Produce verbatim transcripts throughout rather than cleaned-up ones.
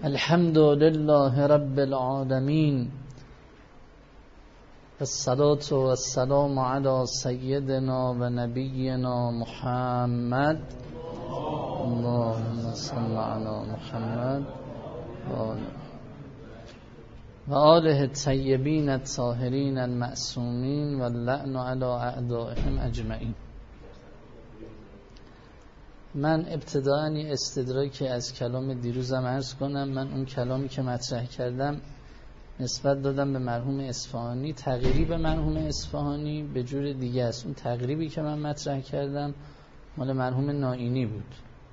الحمد لله رب العالمين والصلاة والسلام على سيدنا و نبينا محمد اللهم صل على محمد و آله الطیبین الطاهرین المعصومین واللعن علی اعدائهم اجمعین. من ابتداءً یه استدراکی از کلام دیروزم عرض کنم. من اون کلامی که مطرح کردم نسبت دادم به مرحوم اصفهانی، تقریبی به مرحوم اصفهانی به جور دیگه است. اون تقریبی که من مطرح کردم مال مرحوم نائینی بود.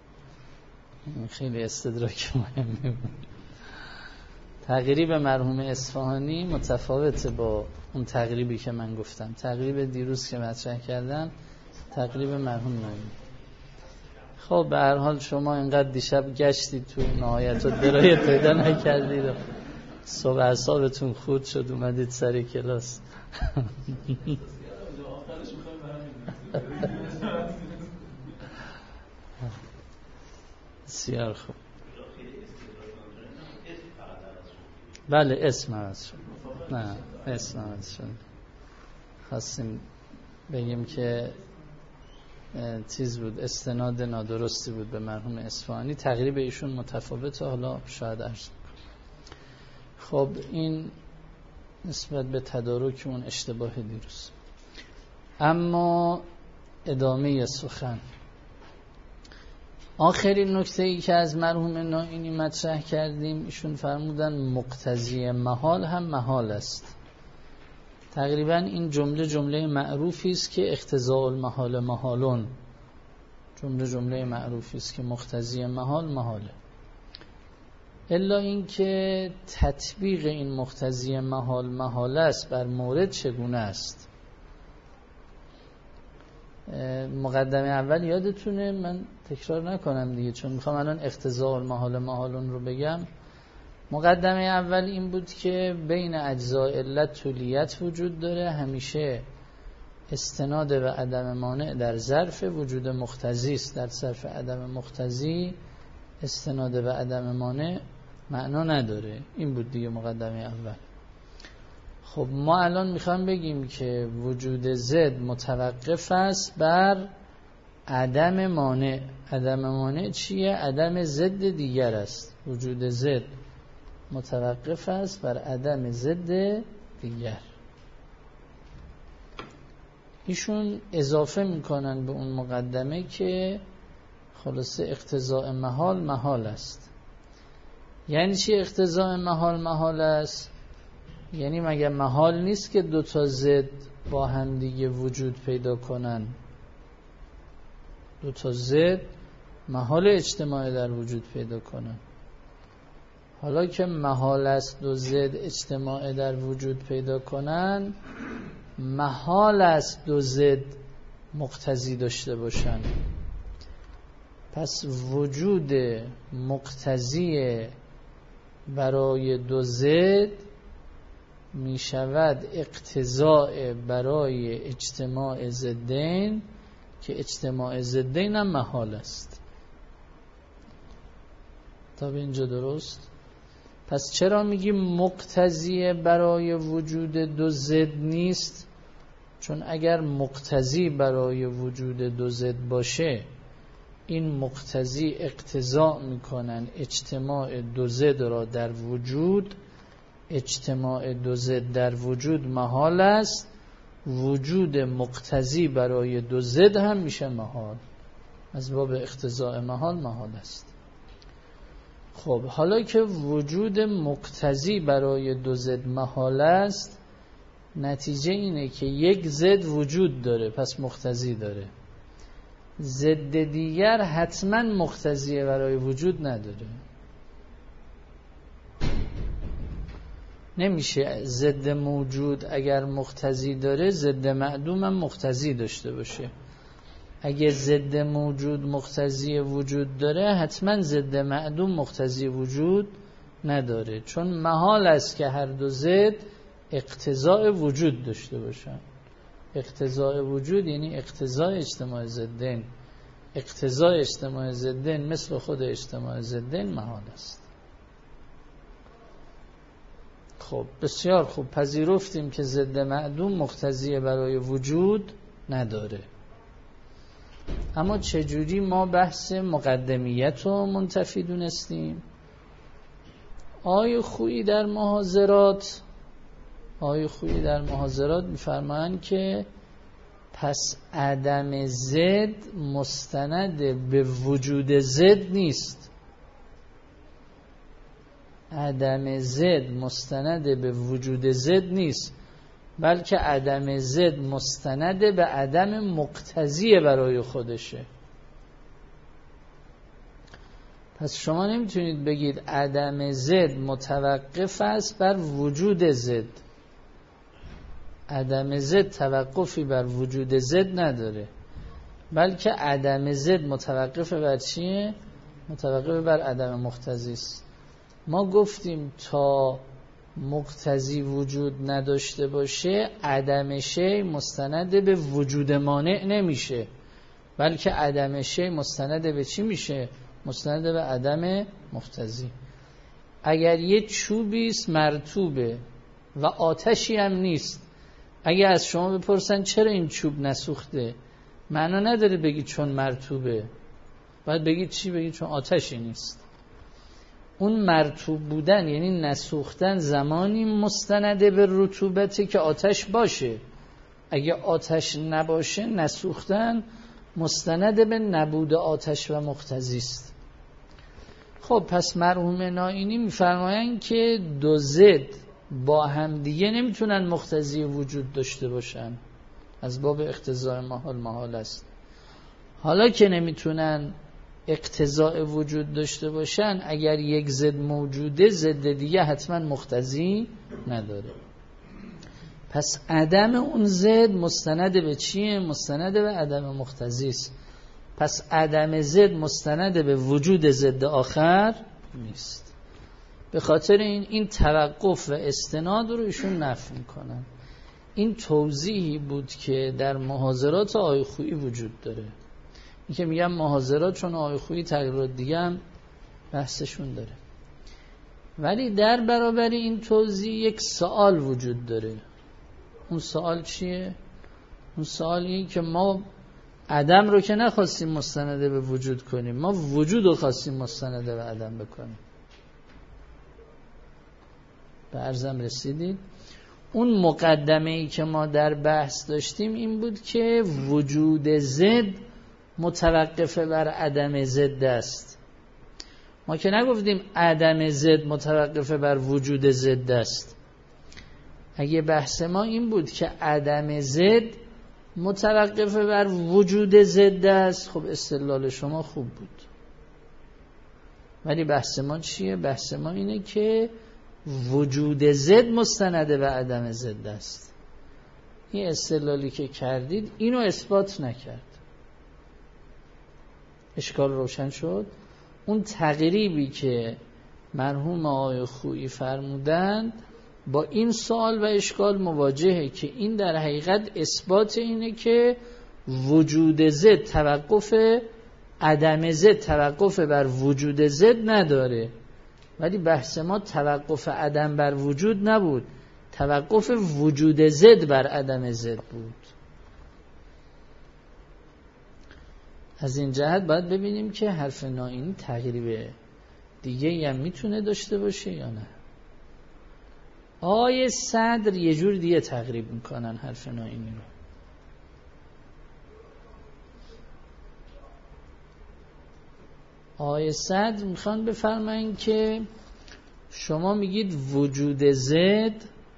خیلی استدراک مهمی بود. تقریب مرحوم اصفهانی متفاوته با اون تقریبی که من گفتم. تقریب دیروز که مطرح کردم تقریب مرحوم نائینی. خب به هر حال شما اینقدر دیشب گشتید تو نهایت و درایت پیدا نکردید و صبح اعصابتون خورد شد اومدید سر کلاس. بسیار خوب. بله اسم عوض شد. نه اسم عوض شد. خواستیم بگیم که چیز بود، استناد نادرستی بود به مرحوم اصفهانی. تقریب ایشون متفاوته، حالا شاید عرض کنم. خب این نسبت به تدارک اون اشتباه دیروز. اما ادامه سخن، آخرین نکته ای که از مرحوم نائینی مطرح کردیم، ایشون فرمودن مقتضی محال هم محال است. تقریبا این جمله جمله معروفی است که اقتضاء المحال محالون، جمله جمله معروفی است که مقتضی محال محاله. الا این که تطبیق این مقتضی محال محال است بر مورد چگونه است. مقدمه اول یادتونه، من تکرار نکنم دیگه چون میخوام الان اقتضاء المحال محالون رو بگم. مقدمه اول این بود که بین اجزای علت طولیت وجود داره، همیشه استناد و عدم مانع در ظرف وجود مقتضی است. در ظرف عدم مقتضی استناد و عدم مانع معنا نداره. این بود دیگه مقدمه اول. خب ما الان میخوام بگیم که وجود ضد متوقف است بر عدم مانع. عدم مانع چیه؟ عدم ضد دیگر است. وجود ضد متوقف است بر عدم ضد دیگر. ایشون اضافه میکنن به اون مقدمه که خلاصه اقتضاء محال محال است. یعنی چی اقتضاء محال محال است؟ یعنی مگه محال نیست که دو تا ضد با هم دیگه وجود پیدا کنن؟ دو تا ضد محال اجتماع در وجود پیدا کنن. حالا که محال است دو ضد اجتماع در وجود پیدا کنن، محال است دو ضد مقتضی داشته باشن. پس وجود مقتضی برای دو ضد می شود اقتضاء برای اجتماع ضدین که اجتماع ضدین هم محال است. تا به اینجا درست؟ پس چرا میگیم مقتضی برای وجود دو ضد نیست؟ چون اگر مقتضی برای وجود دو ضد باشه، این مقتضی اقتضاء میکنن اجتماع دو ضد را در وجود. اجتماع دو ضد در وجود محال است، وجود مقتضی برای دو ضد هم میشه محال. از باب اقتضاء محال محال است. خب حالا که وجود مقتضی برای دو ضد محال است، نتیجه اینه که یک ضد وجود داره، پس مقتضی داره. ضد دیگر حتما مقتضی برای وجود نداره. نمیشه ضد موجود اگر مقتضی داره ضد معدوم هم مقتضی داشته باشه. اگه ضد موجود مقتضی وجود داره، حتما ضد معدوم مقتضی وجود نداره، چون محال است که هر دو ضد اقتضاء وجود داشته باشن. اقتضاء وجود یعنی اقتضاء اجتماع ضدین. اقتضاء اجتماع ضدین مثل خود اجتماع ضدین محال است. خب بسیار خوب، پذیرفتیم که ضد معدوم مقتضی برای وجود نداره. اما چجوری ما بحث مقدمیت رو منتفی دونستیم؟ آقای خویی در محاضرات آقای خویی در محاضرات میفرمایند که پس عدم ضد مستند به وجود ضد نیست. عدم ضد مستند به وجود ضد نیست، بلکه عدم ضد مستند به عدم مقتضی برای خودشه. پس شما نمیتونید بگید عدم ضد متوقف است بر وجود ضد. عدم ضد توقفی بر وجود ضد نداره، بلکه عدم ضد متوقف بر چیه؟ متوقف بر عدم مقتضی است. ما گفتیم تا مقتضی وجود نداشته باشه عدم شی مستند به وجود مانع نمیشه، بلکه عدم شی مستند به چی میشه؟ مستند به عدم مقتضی. اگر یه چوبی است مرطوبه و آتشی هم نیست، اگه از شما بپرسن چرا این چوب نسوخته، معنا نداره بگید چون مرطوبه، باید بگید چی؟ بگید چون آتشی نیست. اون مرطوب بودن یعنی نسوختن زمانی مستنده به رطوبتی که آتش باشه. اگه آتش نباشه نسوختن مستند به نبود آتش و مقتضی است. خب پس مرحوم نائینی میفرمایند که دو ضد با هم دیگه نمیتونن مقتضی وجود داشته باشن، از باب اقتضاء محال محال است. حالا که نمیتونن اقتضاء وجود داشته باشن، اگر یک ضد موجوده ضد دیگه حتما مقتضی نداره. پس عدم اون ضد مستند به چیه؟ مستند به عدم مقتضی است. پس عدم ضد مستند به وجود ضد آخر نیست. به خاطر این این توقف و استناد رو ایشون نفی میکنن. این توضیحی بود که در محاضرات آقای خویی وجود داره. این که میگم محاضرات چون آقای خویی تغییرات دیگه هم بحثشون داره. ولی در برابر این توضیح یک سوال وجود داره. اون سوال چیه؟ اون سوال این که ما عدم رو که نخواستیم مستنده به وجود کنیم، ما وجود رو خواستیم مستنده به عدم بکنیم. به عرضم رسیدید؟ اون مقدمه ای که ما در بحث داشتیم این بود که وجود ضد متوقف بر عدم ضد است. ما که نگفتیم عدم ضد متوقف بر وجود ضد است. اگه بحث ما این بود که عدم ضد متوقف بر وجود ضد است، خب استدلال شما خوب بود. ولی بحث ما چیه؟ بحث ما اینه که وجود ضد مستند به عدم ضد است. این استدلالی که کردید اینو اثبات نکرد. اشکال روشن شد؟ اون تقریبی که مرحوم آقای خویی فرمودند با این سوال و اشکال مواجهه که این در حقیقت اثبات اینه که وجود ضد توقف عدم ضد توقف بر وجود ضد نداره. ولی بحث ما توقف عدم بر وجود نبود، توقف وجود ضد بر عدم ضد بود. از این جهت باید ببینیم که حرف نائینی تقریب دیگه هم میتونه داشته باشه یا نه. آیه صدر یه جور دیگه تقریب میکنن حرف نائینی رو. آیه صدر میخوان بفرمایین که شما میگید وجود ضد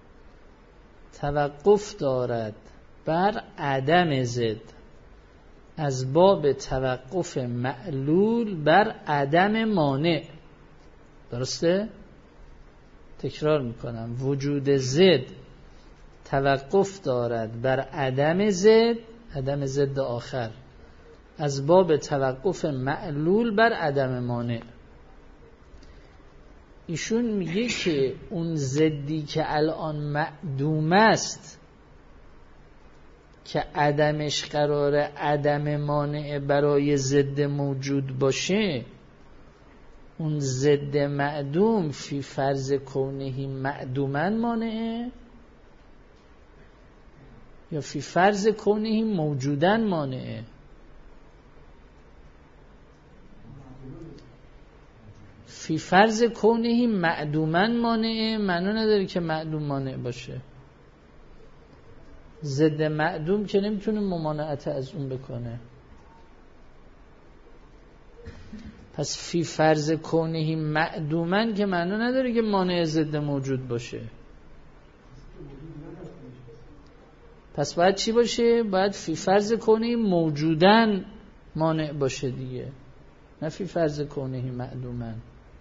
توقف دارد بر عدم ضد از باب توقف معلول بر عدم مانع. درسته؟ تکرار میکنم، وجود ضد توقف دارد بر عدم ضد، عدم ضد آخر، از باب توقف معلول بر عدم مانع. ایشون میگه که اون ضدی که الان معدوم است که عدمش قراره عدم مانع برای ضد موجود باشه، اون ضد معدوم فی فرض کونهی معدومن مانعه یا فی فرض کونهی موجودن مانعه؟ فی فرض کونهی معدومن مانعه معنی نداره که معدوم مانع باشه. ضد معدوم که نمیتونه ممانعت از اون بکنه. پس فی فرض کونهی معدومن که معنی نداره که مانع ضد موجود باشه. پس باید چی باشه؟ باید فی فرض کونهی موجودن مانع باشه دیگه، نه فی فرض کونهی معدومن.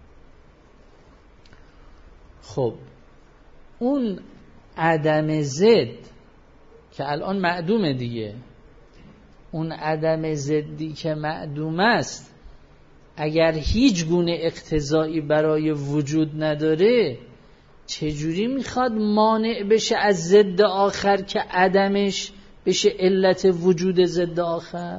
خب اون عدم ضد که الان معدومه دیگه، اون عدم ضدی که معدوم است اگر هیچ گونه اقتضایی برای وجود نداره چجوری میخواد مانع بشه از ضد آخر که عدمش بشه علت وجود ضد آخر؟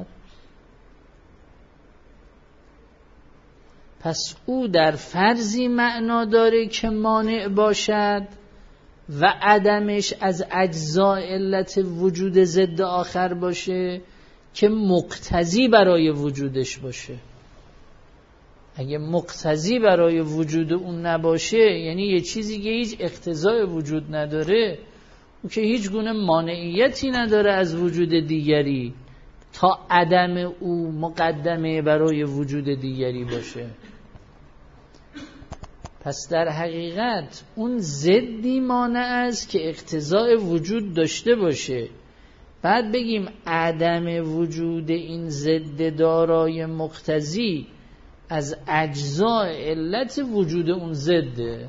پس او در فرضی معنا داره که مانع باشد و عدمش از اجزاء علت وجود ضد آخر باشه که مقتضی برای وجودش باشه. اگه مقتضی برای وجود اون نباشه، یعنی یه چیزی که هیچ اقتضای وجود نداره، اون که هیچ گونه مانعیتی نداره از وجود دیگری تا عدم او مقدمه برای وجود دیگری باشه. پس در حقیقت اون ضدی مانع است که اقتضای وجود داشته باشه، بعد بگیم عدم وجود این ضد دارای مقتضی از اجزاء علت وجود اون ضده.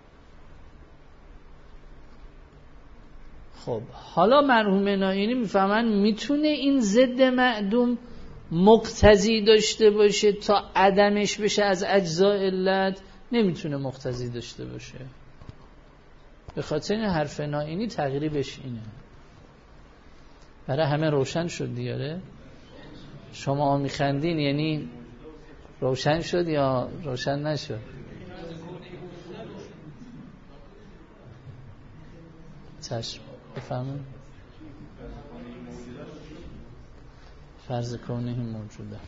خب حالا مرحوم نایینی میفهمن میتونه این ضد معدوم مقتضی داشته باشه تا عدمش بشه از اجزاء علت؟ نمیتونه مقتضی داشته باشه. به خاطر این حرف نایینی تقریبش اینه. برای همه روشن شد دیاره؟ شما میخندین یعنی روشن شد یا روشن نشد؟ چشم بفهمون. فرض کونه موجوده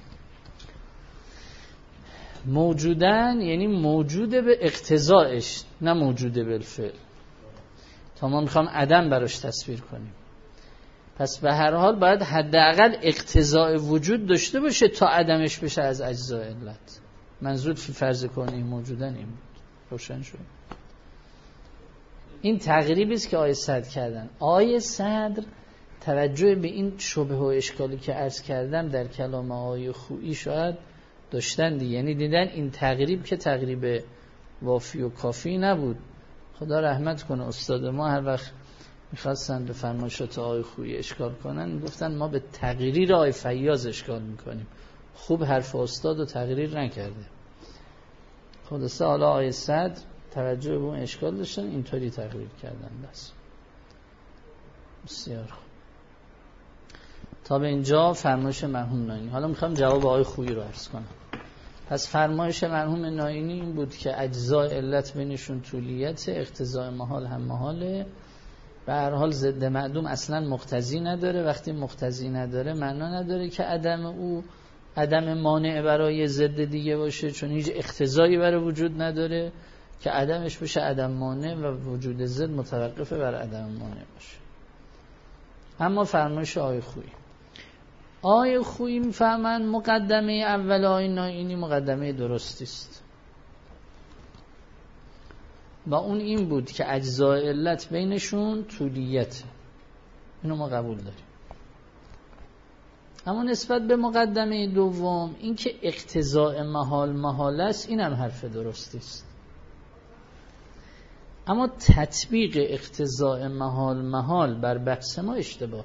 موجودن یعنی موجوده به اقتضایش، نه موجوده بالفعل. تا ما میخوام عدم براش تصویر کنیم، پس به هر حال باید حداقل اقتضای وجود داشته باشه تا عدمش بشه از اجزای علت. منظور فی فرض کونه موجودن این بود. روشن شد؟ این تقریبی است که آیه صدر کردن. آیه صدر توجه به این شبهه و اشکالی که عرض کردم در کلام آیه خویی شاید داشتن دی، یعنی دیدن این تقریب که تقریب وافی و کافی نبود. خدا رحمت کنه استاد ما هر وقت میخواستن به فرمایشات آیه خویی اشکال کنن گفتن ما به تقریر آیه فیاض اشکال میکنیم. خوب حرف استاد رو تقریر نکرده. خلاصه حالا آیه صدر توجه به اون اشکال داشتن اینطوری تقریر کردن. بس بسیار خوب. تا به اینجا فرمایش مرحوم نایینی. حالا میخوام جواب آیه خویی رو عرض کنم. پس فرمایش مرحوم نایینی این بود که اجزای علت بینشون طولیت، اقتضای محال هم محاله. به هر حال ضد معدوم اصلا مقتضی نداره. وقتی مقتضی نداره معنا نداره که عدم او عدم مانع برای ضد دیگه باشه، چون هیچ اقتضایی برای وجود نداره که عدمش بشه عدم مانع و وجود ضد متوقف بر عدم مانع باشه. اما فرمایش آیه خویی آیه خویی میفهمن مقدمه اول آیه نایینی مقدمه درستی است و اون این بود که اجزای علت بینشون طولیته. اینو ما قبول داریم. اما نسبت به مقدمه دوم این که اقتضاء محال محال است، این هم حرف درستی است. اما تطبیق اقتضاء محال محال بر بحث ما اشتباهه.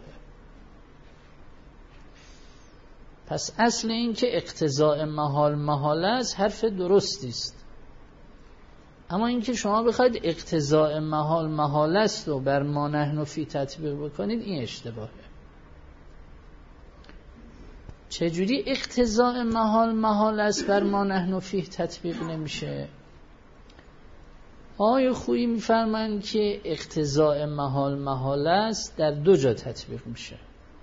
پس اصل این که اقتضاء محال محال است حرف درستی است. اما این که شما بخواید اقتضاء محال محال است و بر ما نحن فی تطبیق بکنید، این اشتباهه. چجوری اقتضاء محال محال است بر ما نحن فیه تطبیق نمیشه؟ آقای خویی میفرمایند که اقتضاء محال محال است در دو جا تطبیق میشه.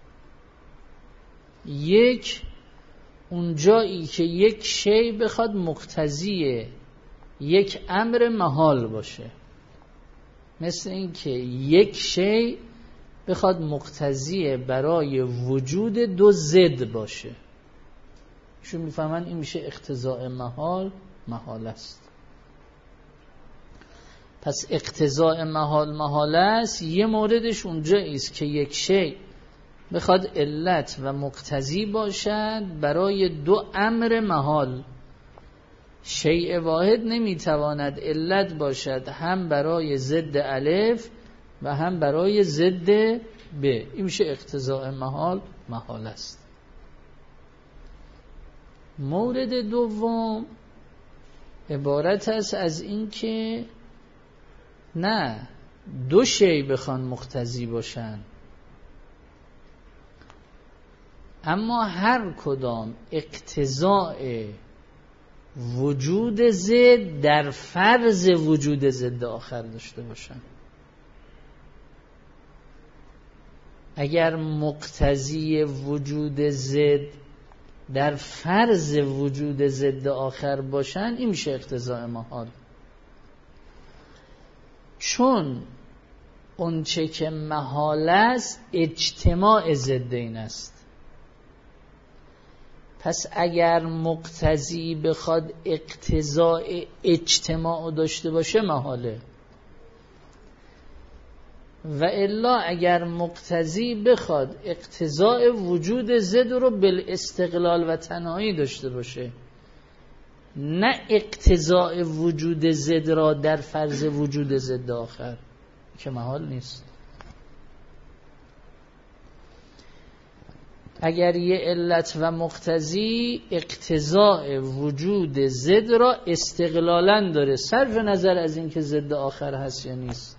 یک، اون جایی که یک شی بخواد مقتضی یک امر محال باشه، مثل این که یک شی بخواد مقتضی برای وجود دو ضد باشه، شو میفهمن این میشه اقتضاء محال محال است. پس اقتضاء محال محال است یه موردش اونجایی است که یک شی بخواد علت و مقتضی باشد برای دو امر محال. شیء واحد نمیتواند علت باشد هم برای ضد الف و هم برای ضد ب. این میشه اقتضاء محال محال است. مورد دوم عبارت است از این که نه دو شی بخوان مقتضی باشن، اما هر کدام اقتضاء وجود ضد در فرض وجود ضد آخر داشته باشن. اگر مقتضی وجود ضد در فرض وجود ضد آخر باشن، این میشه اقتضاء محال. چون اون چه که محال است اجتماع ضدین است. پس اگر مقتضی بخواد اقتضاء اجتماع داشته باشه محاله، و الا اگر مقتضی بخواد اقتضاء وجود ضد رو بالاستقلال و تنهایی داشته باشه، نه اقتضاء وجود ضد را در فرض وجود ضد آخر، که محال نیست. اگر یه علت و مقتضی اقتضاء وجود ضد را استقلالاً داره، صرف نظر از این که ضد آخر هست یا نیست،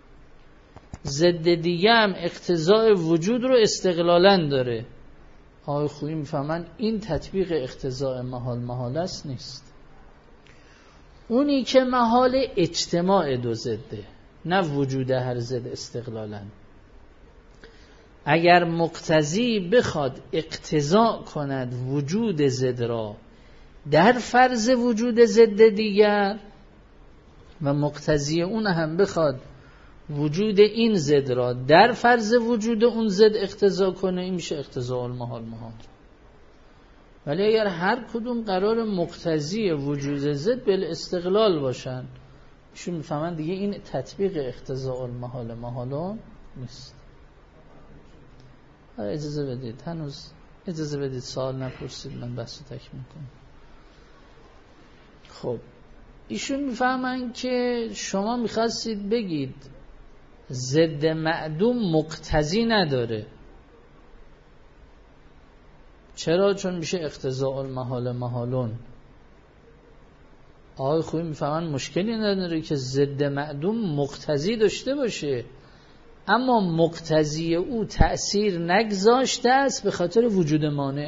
ضد دیگه هم اقتضاء وجود رو استقلالاً داره، آقای خویی میفهمن این تطبیق اقتضاء محال محال است نیست. اونی که محال اجتماع دو ضده، نه وجود هر ضد استقلالاً. اگر مقتضی بخواد اقتضاء کند وجود ضد را در فرض وجود ضد دیگر، و مقتضی اون هم بخواد وجود این ضد را در فرض وجود اون ضد اقتضا کنه، این میشه اقتضاء المحال محال. ولی اگر هر کدوم قرار مقتضی وجود ضد بالاستقلال باشن، ایشون میفهمن دیگه این تطبیق اقتضاء المحال محال نیست. اجازه بدید، هنوز اجازه بدید سوال نپرسید، من بحث رو تکمیل کنم. خب ایشون میفهمن که شما میخواستید بگید ضد معدوم مقتضی نداره. چرا؟ چون میشه اقتضاء المحال محالون. آقای خوبی میفهمن مشکلی نداره که ضد معدوم مقتضی داشته باشه، اما مقتضی او تأثیر نگذاشته است به خاطر وجود مانع.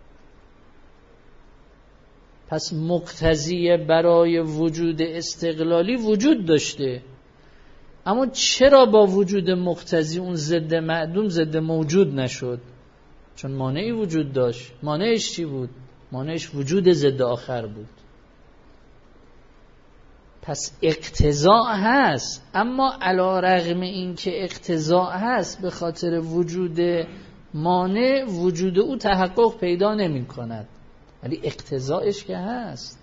پس مقتضی برای وجود استقلالی وجود داشته، اما چرا با وجود مقتضی اون ضد معدوم ضد موجود نشد؟ چون مانعی وجود داشت. مانعش چی بود؟ مانعش وجود ضد آخر بود. پس اقتضاء هست، اما علی رغم این که اقتضاء هست به خاطر وجود مانع، وجود او تحقق پیدا نمی کند، ولی اقتضاءش که هست.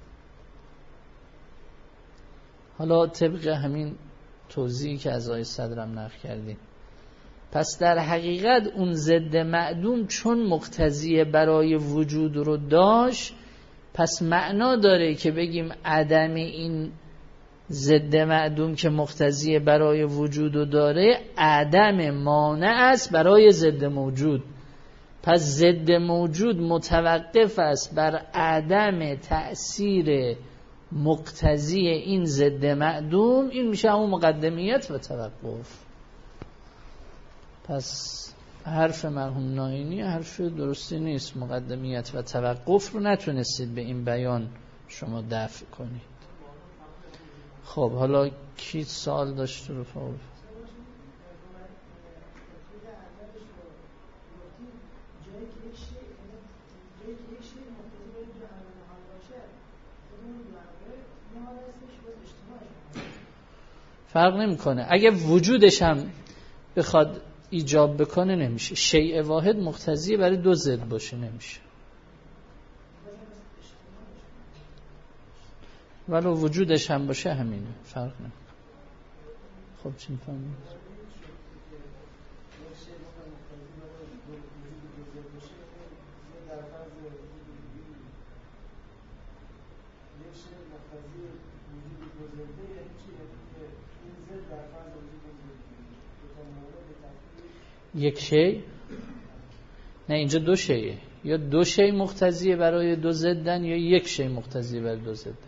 حالا طبق همین توضیحی که از آقای صدرم نقل کردیم، پس در حقیقت اون ضد معدوم چون مقتضی برای وجود رو داشت، پس معنا داره که بگیم عدم این ضد معدوم که مقتضی برای وجود رو داره عدم مانع است برای ضد موجود. پس ضد موجود متوقف است بر عدم تأثیر مقتضی این ضد معدوم. این میشه همون مقدمیت و توقف. پس حرف مرحوم ناینی حرف درستی نیست. مقدمیت و توقف رو نتونستید به این بیان شما دفع کنید. خب حالا کی سوال داشت رو فاول؟ فرق نمیکنه. اگه وجودش هم بخواد ایجاب بکنه نمیشه. شیء واحد مقتضی برای دو ضد باشه نمیشه. ولو وجودش هم باشه همینه، فرق نمیکنه. خب چی میفهمید؟ یک شی؟ نه اینجا دو شیه. یا دو شی مقتضیه برای دو ضدن یا یک شی مقتضیه برای دو ضده.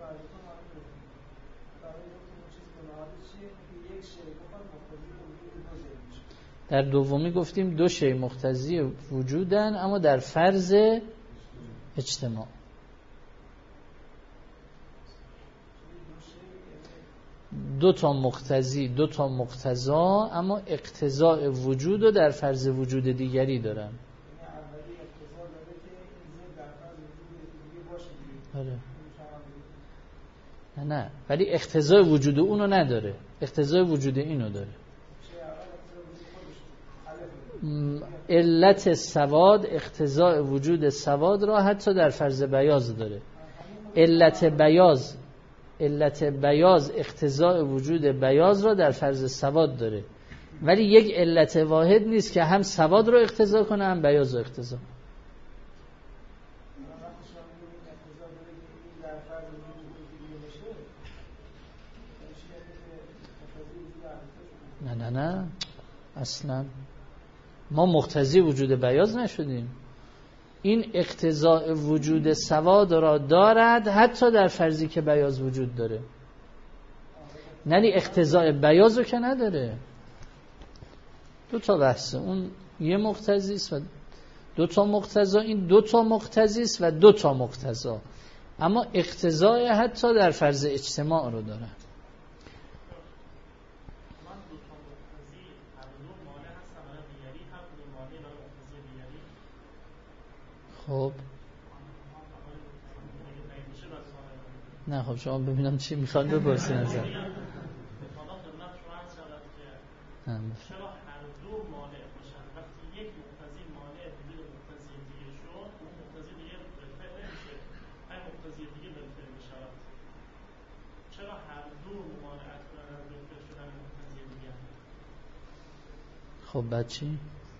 در دومی گفتیم دو شی مقتضی وجودن اما در فرض اجتماع. دو تا مقتضی دو تا مقتضا اما اقتضاء وجود رو در فرض وجود دیگری دارن. آره. نه نه ولی اقتضاء وجود اونو نداره، اقتضاء وجود اینو داره. علت سواد اقتضاء وجود سواد را حتی در فرض بیاض داره. علت بیاض علت بیاض اقتضاء وجود بیاض را در فرض سواد داره، ولی یک علت واحد نیست که هم سواد رو اقتضا کنه هم بیاض رو اقتضا. نه نه نه اصلا ما مقتضی وجود بیاض نشدیم. این اقتضاء وجود سواد را دارد حتی در فرضی که بیاض وجود داره، نه اقتضاء بیاض رو که نداره. دو تا بحثه، اون یه مقتضی است و دو تا مقتضا، این دو تا مقتضی است و دو تا مقتضا، اما اقتضاء حتی در فرض اجتماع رو داره. خب نه خب شما ببینم چی میخواد بپرسین ازم. چرا هر دو مانع باشن؟ وقتی یک مقتضی مانع دیگه مقتضی دیگه شد، اون مقتضی دیگه بالفعل نمیشه، این مقتضی دیگه بالفعل میشه. چرا هر دو مانعت کنن از بالفعل شدن مقتضی دیگه؟ خب بعد چی؟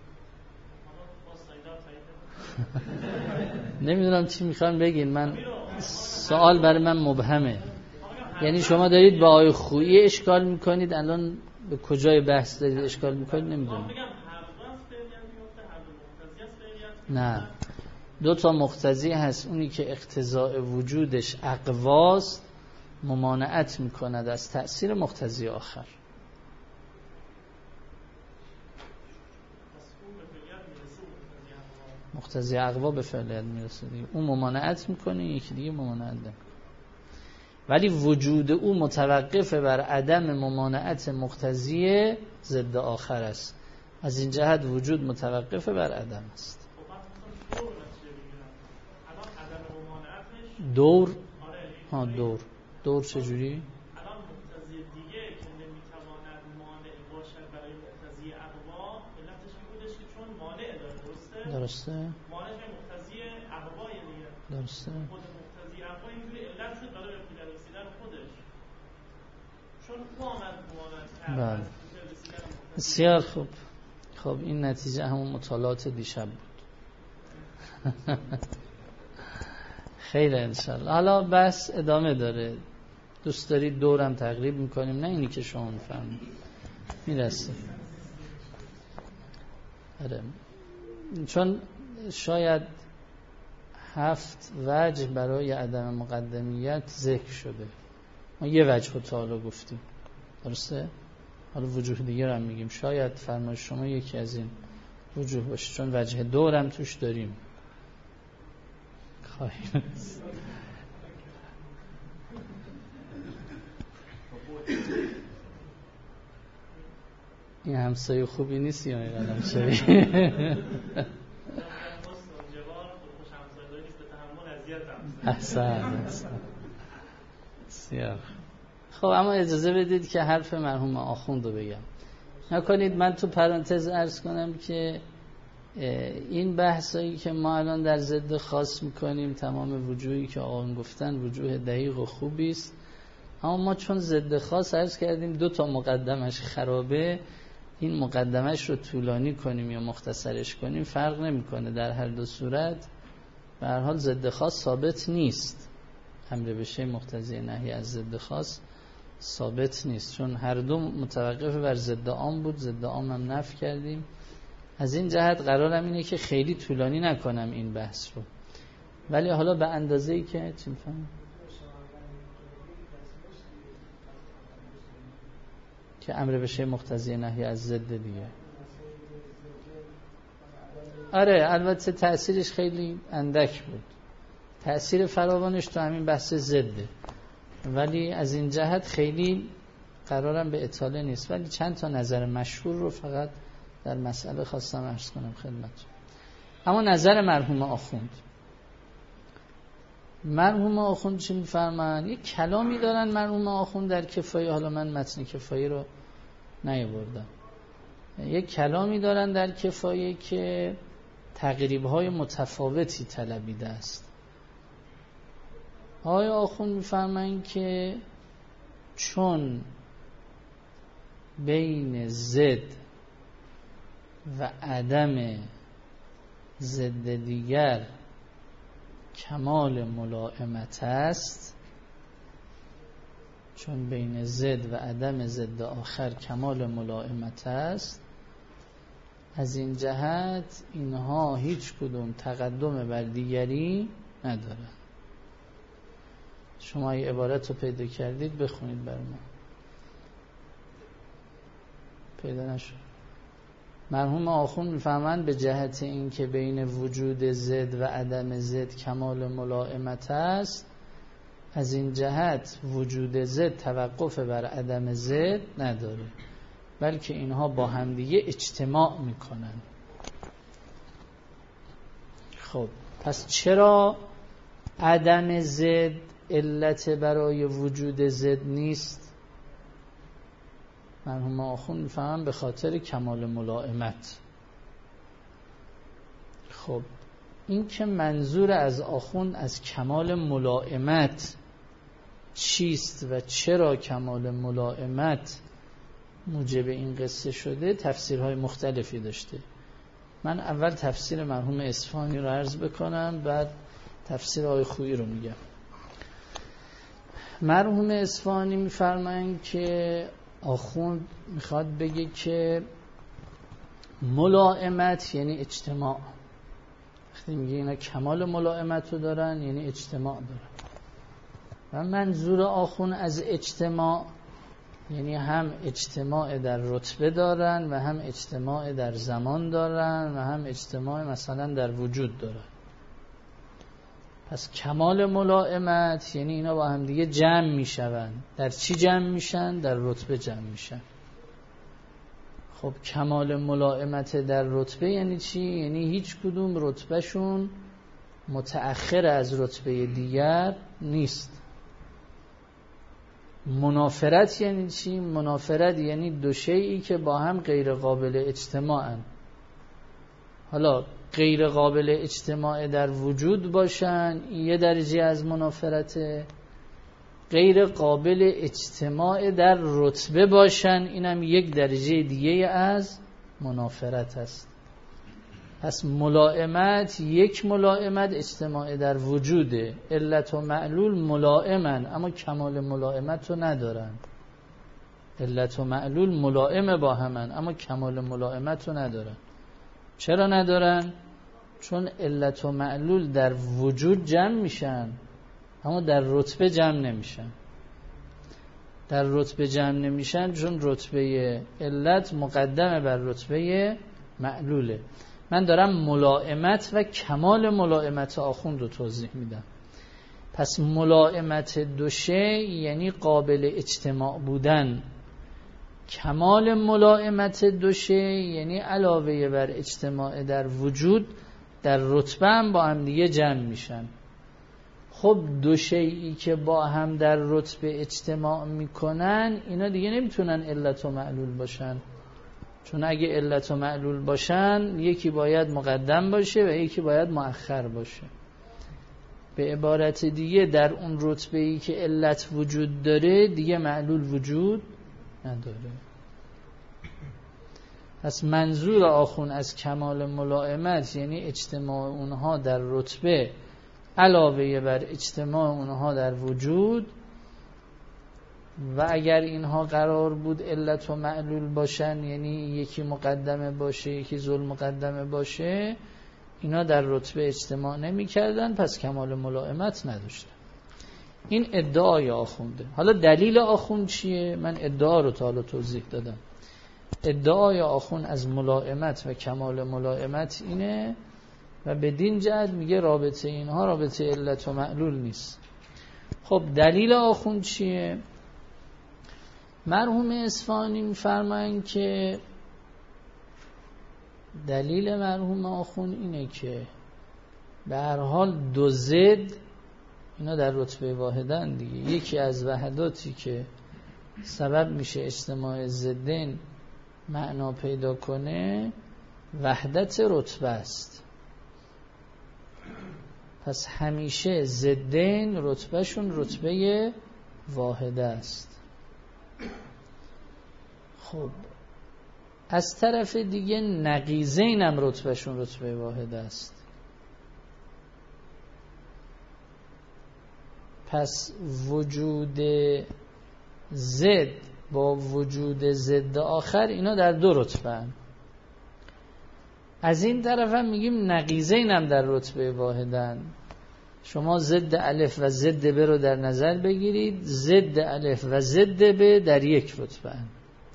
نمیدونم چی میخوان بگین. من سوال برای من مبهمه. یعنی شما دارید با آیه خویی اشکال میکنید، الان به کجای بحث دارید اشکال میکنید نمیدونم. نه دو تا مقتضی هست، اونی که اقتضاء وجودش اقواست ممانعت میکند از تأثیر مقتضی آخر. مقتضی اقوا به فعلیت میرسه دیگه، اون ممانعت میکنه، یکی دیگه ممانعت نمیکنه. ولی وجود او متوقف بر عدم ممانعت مقتضی ضد آخر است. از این جهت وجود متوقف بر عدم است. دور ها دور دور چجوری؟ الان مقتضی دیگه که نمیتواند مانع باشد برای مقتضی اقوا، علتش این بودش که چون مانع داره. درسته؟ درسته. مانع مقتضی اقوای دیگه. درسته. خود مقتضی اقوا اینجوری علت شد برای به رسیدن خودش. چون او آمد مانع کرد. بسیار خوب. خب این نتیجه همون مطالعات دیشب بود. خیلی انشالله. حالا بس ادامه داره. دوست دارید دورم تقریب میکنیم؟ نه اینی که شما میفهمید میرسیم. آره. چون شاید هفت وجه برای عدم مقدمیت ذکر شده، ما یه وجه رو تا حالا گفتیم، درسته؟ حالا وجوه دیگه رو هم میگیم. شاید فرمایش شما یکی از این وجوه باشه، چون وجه دورم توش داریم. خواهیم این همسایه خوبی نیست یا این قدم شوی. احسن احسن سیاه. خب اما اجازه بدید که حرف مرحوم آخوند رو بگم. نکنید من تو پرانتز عرض کنم که این بحثایی که ما الان در ضد خاص میکنیم، تمام وجوهی که آقایون گفتن وجوه دقیق و خوبی است، اما ما چون ضد خاص عرض کردیم دو تا مقدمش خرابه، این مقدمش رو طولانی کنیم یا مختصرش کنیم فرق نمیکنه، در هر دو صورت به هر حال ضد خاص ثابت نیست. امر به شیء مقتضی نهی از ضد خاص ثابت نیست، چون هر دو متوقف بر ضد عام بود، ضد عام هم نفی کردیم. از این جهت قرارم اینه که خیلی طولانی نکنم این بحث رو، ولی حالا به اندازه‌ای که چی می‌فهمم که امر به شیء مقتضی نهی از ضد دیگه. آره البته تأثیرش خیلی اندک بود، تأثیر فراوانش تو همین بحث ضده، ولی از این جهت خیلی قرارم به اطاله نیست، ولی چند تا نظر مشهور رو فقط در مسئله خواستم عرض کنم خدمتتون. اما نظر مرحوم آخوند، مرحوم آخوند چی می‌فرمایند؟ یک کلامی دارن مرحوم آخوند در کفایه، حالا من متن کفایه رو نیاوردم، یک کلامی دارن در کفایه که تقریب‌های متفاوتی طلبیده است. آقای آخوند می‌فرمایند که چون بین ضد و عدم ضد دیگر کمال ملائمت است، چون بین ضد و عدم ضد آخر کمال ملائمت است، از این جهت اینها هیچ کدوم تقدم بر دیگری ندارن. شما این عبارت رو پیدا کردید بخونید برای ما. پیدا نشد. مرحوم آخوند میفهمند به جهت این که بین وجود ضد و عدم ضد کمال ملائمت است، از این جهت وجود ضد توقف بر عدم ضد نداره، بلکه اینها با همدیگه اجتماع میکنن. خب پس چرا عدم ضد علت برای وجود ضد نیست؟ مرحوم آخوند میفهمن به خاطر کمال ملائمت. خب این که منظور از آخوند از کمال ملائمت چیست و چرا کمال ملائمت موجب این قصه شده، تفسیرهای مختلفی داشته. من اول تفسیر مرحوم اصفهانی رو عرض بکنم، بعد تفسیر آقای خویی رو میگم. مرحوم اصفهانی میفرمایند که آخوند میخواد بگه که ملائمت یعنی اجتماع. وقتی میگه اینا کمال ملائمت رو دارن یعنی اجتماع دارن، و منظور آخوند از اجتماع یعنی هم اجتماع در رتبه دارن و هم اجتماع در زمان دارن و هم اجتماع مثلا در وجود دارن. پس کمال ملائمت یعنی اینا با هم دیگه جمع میشون. در چی جمع میشن؟ در رتبه جمع میشن. خب کمال ملائمت در رتبه یعنی چی؟ یعنی هیچ کدوم رتبهشون متأخر از رتبه دیگر نیست. منافرت یعنی چی؟ منافرت یعنی دو شیئی که با هم غیر قابل اجتماعن. حالا غیر قابل اجتماع در وجود باشن یه درجه از منافرته، غیر قابل اجتماع در رتبه باشن اینم یک درجه دیگه از منافرت است. پس ملائمت یک ملائمت اجتماع در وجوده، علت و معلول ملائمن اما کمال ملائمت رو ندارن. علت و معلول ملائمه با همن اما کمال ملائمت رو ندارن. چرا ندارن؟ چون علت و معلول در وجود جمع میشن اما در رتبه جمع نمیشن. در رتبه جمع نمیشن چون رتبه علت مقدمه بر رتبه معلوله. من دارم ملائمت و کمال ملائمت آخوند رو توضیح میدم. پس ملائمت دو شی یعنی قابل اجتماع بودن، کمال ملائمت دو شی یعنی علاوه بر اجتماع در وجود در رتبه هم با هم دیگه جمع میشن. خب دو شیئی که با هم در رتبه اجتماع میکنن اینا دیگه نمیتونن علت و معلول باشن، چون اگه علت و معلول باشن یکی باید مقدم باشه و یکی باید مؤخر باشه. به عبارت دیگه در اون رتبه‌ای که علت وجود داره دیگه معلول وجود نداره. پس منظور آخون از کمال ملائمت یعنی اجتماع اونها در رتبه علاوه بر اجتماع اونها در وجود، و اگر اینها قرار بود علت و معلول باشن یعنی یکی مقدمه باشه یکی ذل مقدمه باشه، اینا در رتبه اجتماع نمی کردن، پس کمال ملائمت نداشتن. این ادعای آخونده. حالا دلیل آخوند چیه؟ من ادعا رو تا حالا توضیح دادم. ادعای آخوند از ملائمت و کمال ملائمت اینه و بدین جهت میگه رابطه اینها رابطه علت و معلول نیست. خب دلیل آخوند چیه؟ مرحوم اصفهانی میفرمایند که دلیل مرحوم آخوند اینه که به هر حال دو ضد اینا در رتبه واحدن دیگه. یکی از وحداتی که سبب میشه اجتماع ضدین معنا پیدا کنه وحدت رتبه است. پس همیشه ضدین رتبهشون رتبه واحده است. خب از طرف دیگه نقیضین هم رتبهشون رتبه واحده است. پس وجود ضد با وجود ضد آخر اینا در دو رتبه هم. از این طرف هم میگیم نقیضین هم در رتبه واحدن. شما ضد الف و ضد ب رو در نظر بگیرید، ضد الف و ضد ب در یک رتبه هم.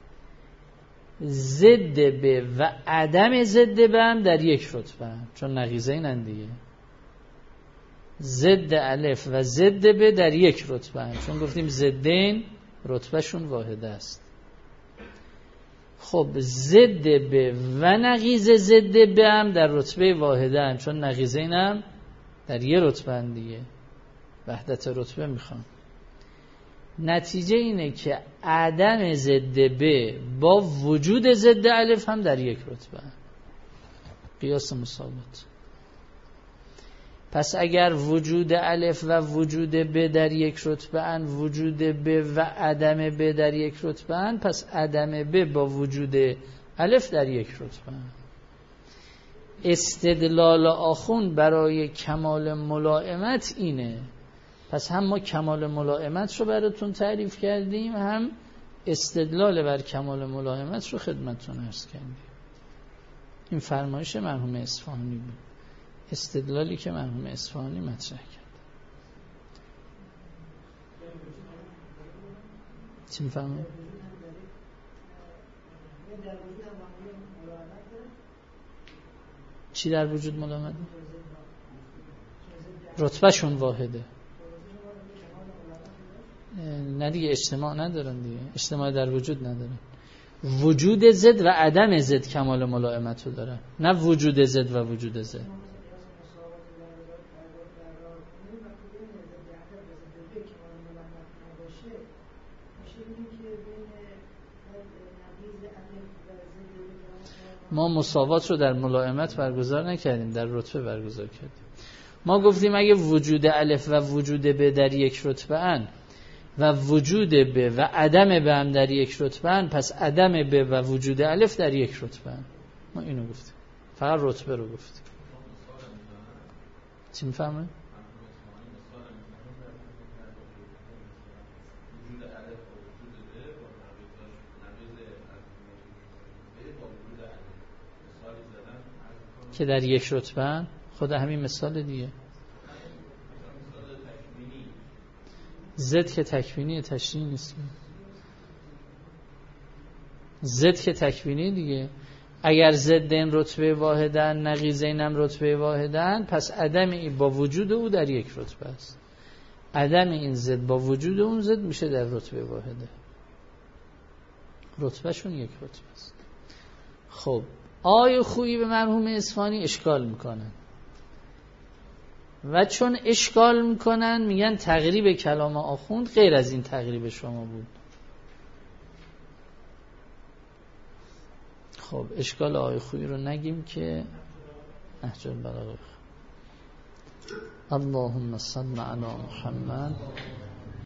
ضد ب و عدم ضد ب هم در یک رتبه هم، چون نقیضین هم دیگه. ضد الف و ضد ب در یک رتبه هم، چون گفتیم ضدین رتبه شون واحده است. خب ضد ب و نقیض ضد ب هم در رتبه واحده هم، چون نقیضین هم در یک رتبه هم دیگه. وحدت رتبه میخوام. نتیجه اینه که عدم ضد ب با وجود ضد الف هم در یک رتبه هم. قیاس مساوات. پس اگر وجود الف و وجود ب در یک رتبه ان، وجود ب و عدم ب در یک رتبه ان، پس عدم ب با وجود الف در یک رتبه ان. استدلال آخوند برای کمال ملائمت اینه. پس هم ما کمال ملائمت رو براتون تعریف کردیم، هم استدلال بر کمال ملائمت رو خدمتتون عرض کردیم. این فرمایش مرحوم اصفهانی بود، استدلالی که مرحوم اصفهانی مطرح کرد. چی می‌فهمید؟ چی در وجود ملائمت؟ رتبه شون واحده. نه دیگه اجتماع ندارن دیگه، اجتماع در وجود ندارن. وجود ضد و عدم ضد کمال ملائمت رو دارن، نه وجود ضد و وجود ضد. ما مساوات رو در ملائمت برگزار نکردیم، در رتبه برگزار کردیم. ما گفتیم اگه وجود الف و وجود ب در یک رتبه ان و وجود ب و عدم ب هم در یک رتبه ان، پس عدم ب و وجود الف در یک رتبه ان. ما اینو گفتیم، فقط رتبه رو گفتیم. چی میفهمه؟ که در یک رتبه ان. خود همین مثال دیگه. زد که تکوینی تشریح نیست. زد که تکوینی دیگه. اگر ضدین رتبه واحدن نقیضین هم رتبه واحدن، پس عدم این با وجود او در یک رتبه است، عدم این ضد با وجود اون ضد میشه در رتبه واحده، رتبه شون یک رتبه است. خب آی خویی به مرحوم اصفهانی اشکال میکنن و چون اشکال میکنن میگن تقریب کلام آخوند غیر از این تقریب شما بود. خب اشکال آی خویی رو نگیم که نهج البلاغه. اللهم صل علی محمد